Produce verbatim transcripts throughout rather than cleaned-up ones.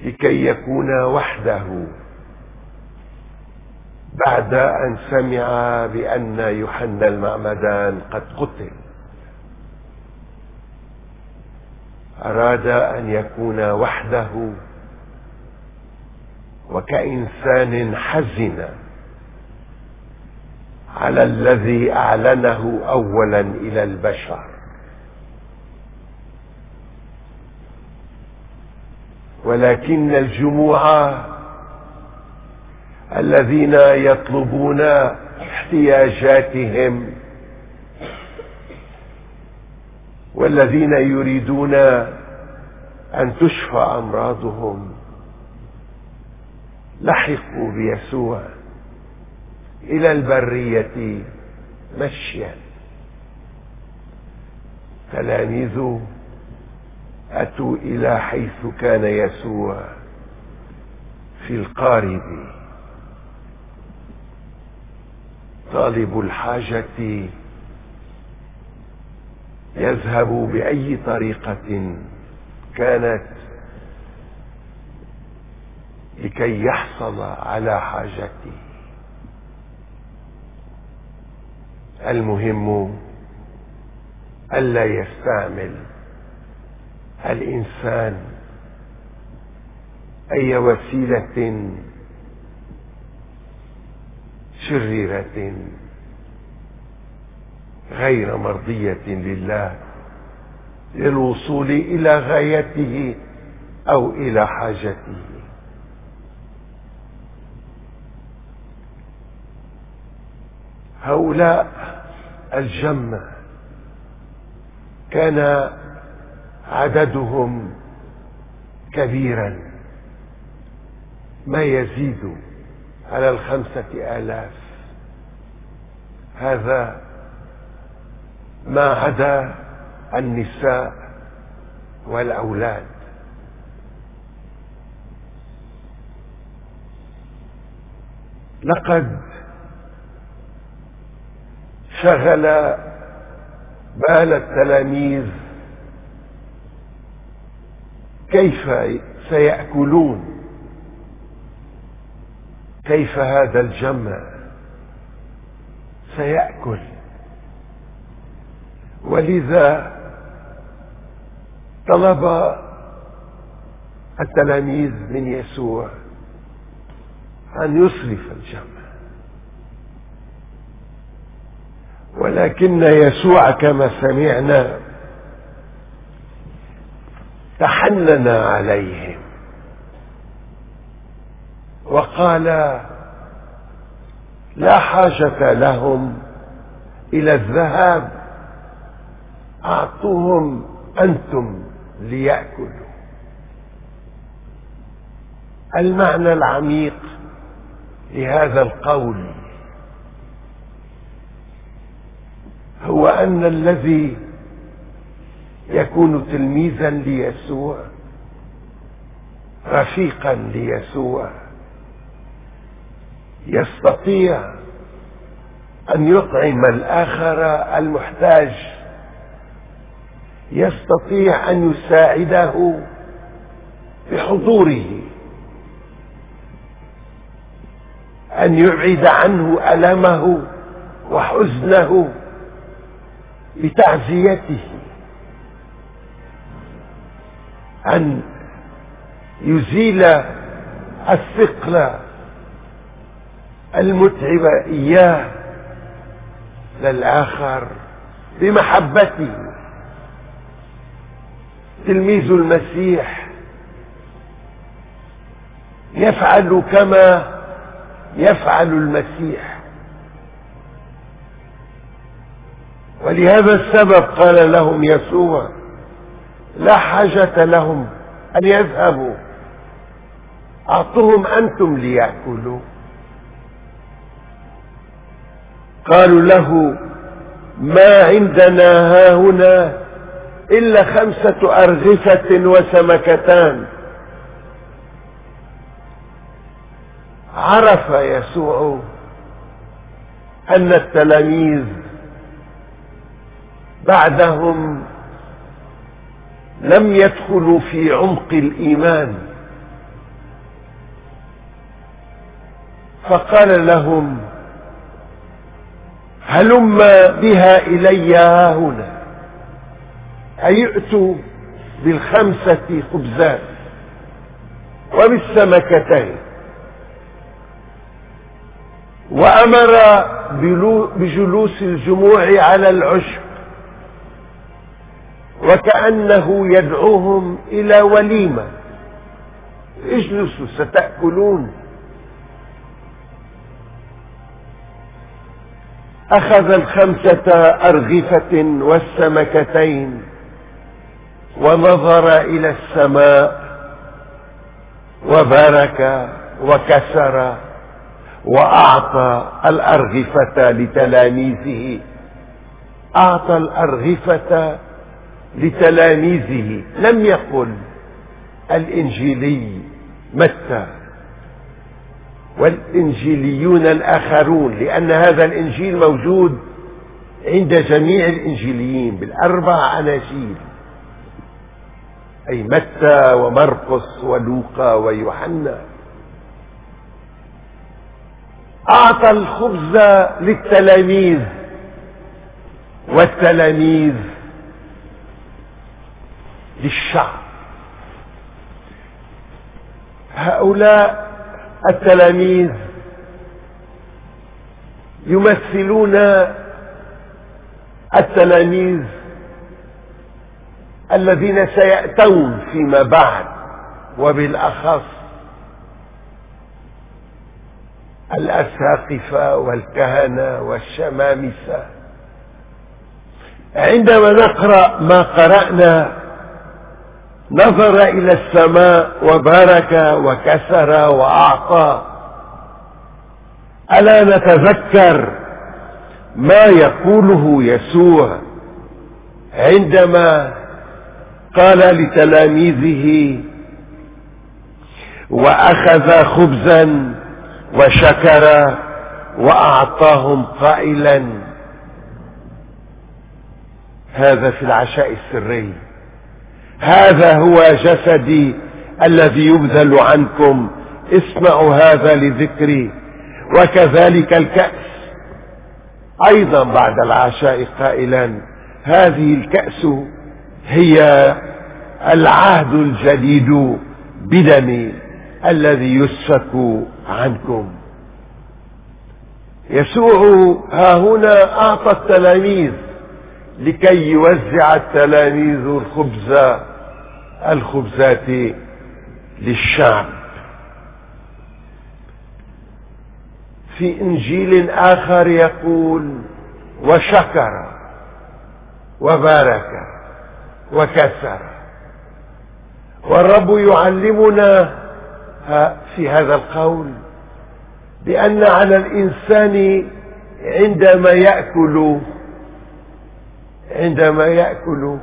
لكي يكون وحده بعد أن سمع بأن يوحنا المعمدان قد قتل. أراد أن يكون وحده وكإنسان حزن على الذي أعلنه أولا إلى البشر. ولكن الجموع الذين يطلبون احتياجاتهم والذين يريدون أن تشفى أمراضهم لحقوا بيسوع إلى البرية مشيا. تلاميذه أتوا إلى حيث كان يسوع في القارب. طالب الحاجة يذهب بأي طريقة كانت لكي يحصل على حاجته. المهم ألا يستعمل الإنسان أي وسيلة شريرة غير مرضية لله للوصول إلى غايته أو إلى حاجته. هؤلاء الجمع كان عددهم كبيرا ما يزيد على الخمسة آلاف، هذا ما عدا النساء والأولاد. لقد شغل بال التلاميذ كيف سيأكلون، كيف هذا الجمع سيأكل. ولذا طلب التلاميذ من يسوع أن يصرف الجمع، ولكن يسوع كما سمعنا تحنن عليهم وقال لا حاجة لهم إلى الذهاب، أعطوهم أنتم ليأكلوا. المعنى العميق لهذا القول هو أن الذي يكون تلميذا ليسوع رفيقا ليسوع يستطيع أن يطعم الآخر المحتاج، يستطيع أن يساعده بحضوره، أن يبعد عنه ألمه وحزنه بتعزيته، أن يزيل الثقل المتعب إياه للآخر بمحبته. تلميذ المسيح يفعل كما يفعل المسيح، ولهذا السبب قال لهم يسوع لا حاجة لهم أن يذهبوا، أعطوهم أنتم ليأكلوا. قالوا له ما عندنا هاهنا إلا خمسة أرغفة وسمكتان. عرف يسوع أن التلاميذ بعدهم لم يدخلوا في عمق الإيمان فقال لهم هلم بها إلي هنا، أي ائتوا بالخمسة خبزات وبالسمكتين. وأمر بجلوس الجموع على العشب وكأنه يدعوهم إلى وليمة، اجلسوا ستأكلون. أخذ الخمسة أرغفة والسمكتين ونظر إلى السماء وبارك وكسر وأعطى الأرغفة لتلاميذه. أعطى الأرغفة لتلاميذه، لم يقل الإنجيلي متى والإنجيليون الآخرون، لأن هذا الإنجيل موجود عند جميع الإنجيليين بالأربع أناجيل، أي متى ومرقس ولوقا ويوحنا. أعطى الخبز للتلاميذ والتلاميذ للشعب. هؤلاء التلاميذ يمثلون التلاميذ الذين سيأتون فيما بعد، وبالأخص الأساقفة والكهنة والشمامسة. عندما نقرأ ما قرأنا نظر إلى السماء وبارك وكسر وأعطى، ألا نتذكر ما يقوله يسوع عندما قال لتلاميذه وأخذ خبزا وشكر وأعطاهم قائلا هذا في العشاء السري، هذا هو جسدي الذي يبذل عنكم، اسمعوا هذا لذكري. وكذلك الكأس أيضا بعد العشاء قائلا هذه الكأس هي العهد الجديد بدمي الذي يسفك عنكم. يسوع ها هنا أعطى التلاميذ لكي يوزع التلاميذ الخبز الخبزات للشعب. في إنجيل آخر يقول وشكر وبارك وكسر. والرب يعلمنا في هذا القول بأن على الإنسان عندما يأكل عندما يأكل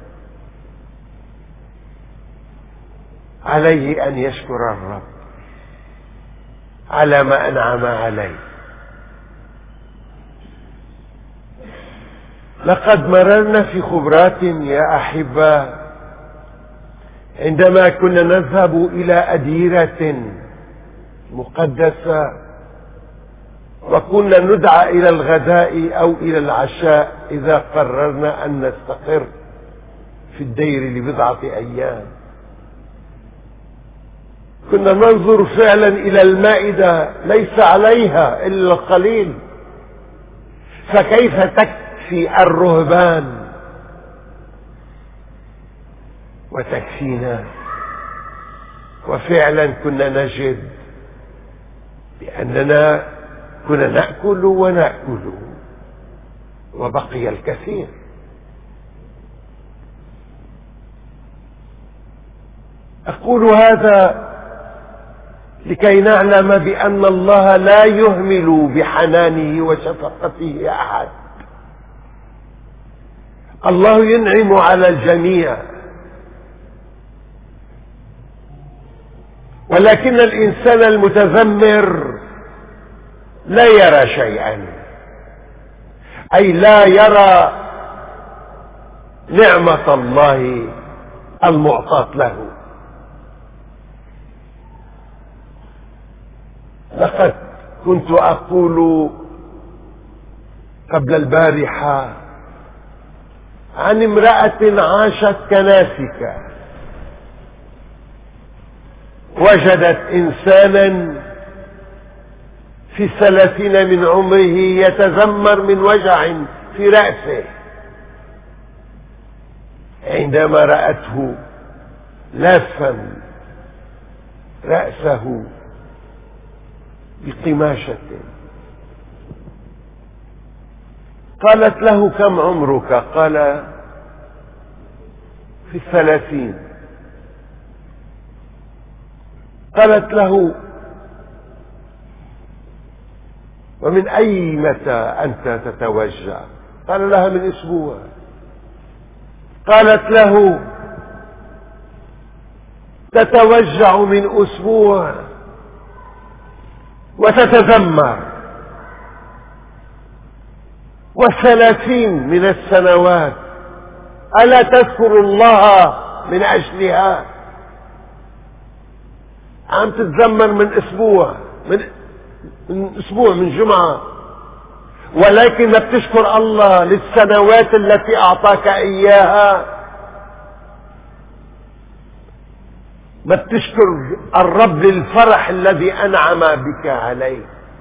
عليه أن يشكر الرب على ما أنعم عليه. لقد مررنا في خبرات يا أحبة عندما كنا نذهب إلى أديرة مقدسة وكنا ندعى إلى الغداء أو إلى العشاء إذا قررنا أن نستقر في الدير لبضعة أيام. كنا ننظر فعلا إلى المائدة ليس عليها إلا القليل، فكيف تكفي الرهبان وتكفينا؟ وفعلا كنا نجد بأننا كنا نأكل ونأكل وبقي الكثير. أقول هذا لكي نعلم بأن الله لا يهمل بحنانه وشفقته أحد. الله ينعم على الجميع، ولكن الإنسان المتذمر لا يرى شيئا، أي لا يرى نعمة الله المعطاة له. لقد كنت أقول قبل البارحة عن امرأة عاشت كناسك، وجدت إنسانا في الثلاثين من عمره يتذمر من وجع في رأسه، عندما رأته لافا رأسه بقماشة قالت له: كم عمرك؟ قال: في الثلاثين. قالت له: ومن أي متى أنت تتوجع؟ قال لها: من أسبوع. قالت له: تتوجع من أسبوع وتتذمر، والثلاثين من السنوات ألا تذكر الله من أجلها؟ عم تتذمر من أسبوع، من من أسبوع، من جمعة، ولكن ما بتشكر الله للسنوات التي أعطاك إياها. ما بتشكر الرب للفرح الذي أنعم بك عليه.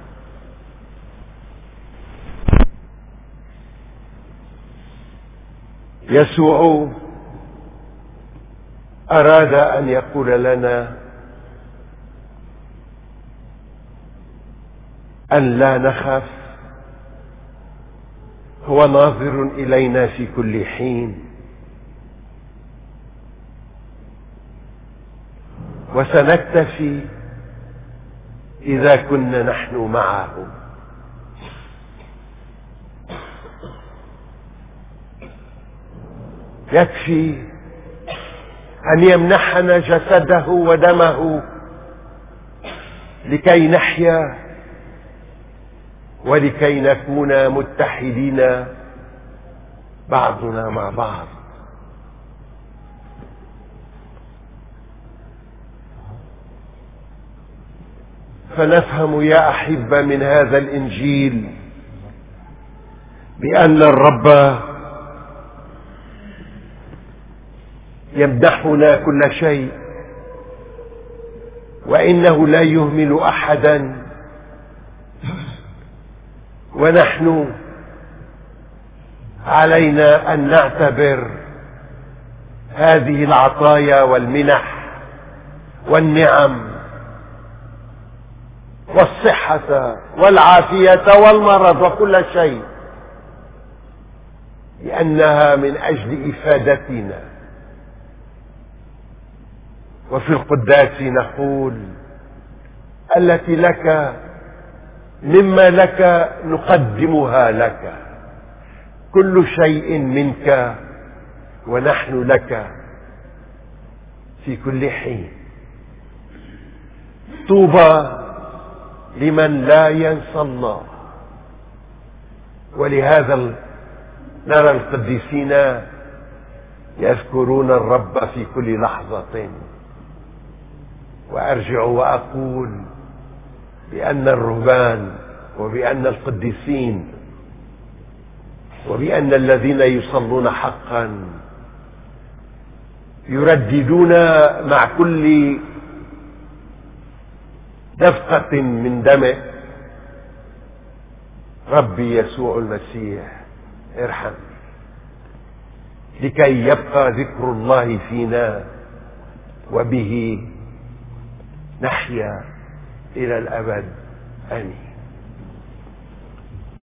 يسوع أراد أن يقول لنا أن لا نخف، هو ناظر إلينا في كل حين، وسنكتفي إذا كنا نحن معه. يكفي أن يمنحنا جسده ودمه لكي نحيا ولكي نكون متحدين بعضنا مع بعض. فنفهم يا أحبة من هذا الإنجيل بأن الرب يمنحنا كل شيء، وإنه لا يهمل أحدا، ونحن علينا أن نعتبر هذه العطايا والمنح والنعم والصحة والعافية والمرض وكل شيء لأنها من أجل إفادتنا. وفي القداس نقول: التي لك مما لك نقدمها لك، كل شيء منك ونحن لك في كل حين. طوبى لمن لا ينسى الله. ولهذا نرى القديسين يذكرون الرب في كل لحظة. وأرجع وأقول بأن الرهبان وبأن القديسين وبأن الذين يصلون حقا يرددون مع كل دفقة من دمه: ربي يسوع المسيح ارحم، لكي يبقى ذكر الله فينا وبه نحيا إلى الأبد. آمين.